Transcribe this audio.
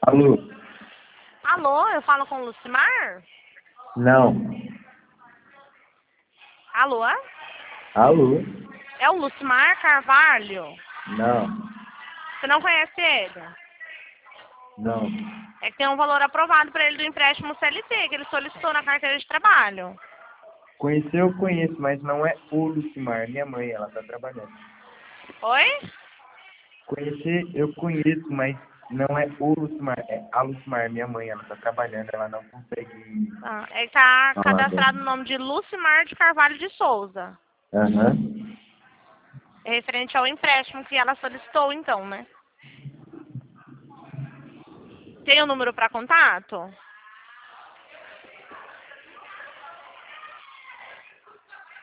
Alô? Alô, eu falo com o Lucimar? Não. Alô? Alô? É o Lucimar Carvalho? Não. Você não conhece ele? Não. É que tem um valor aprovado para ele do empréstimo CLT, que ele solicitou na carteira de trabalho. Conhecer eu conheço, mas não é o Lucimar. Minha mãe, ela tá trabalhando. Oi? Conhecer eu conheço, mas não é o Lucimar. É a Lucimar, minha mãe. Ela tá trabalhando, ela não consegue Ah, ele está falar agora. cadastrado no nome de Lucimar de Carvalho de Souza. Aham. É referente ao empréstimo que ela solicitou, então, né? Tem o número para contato?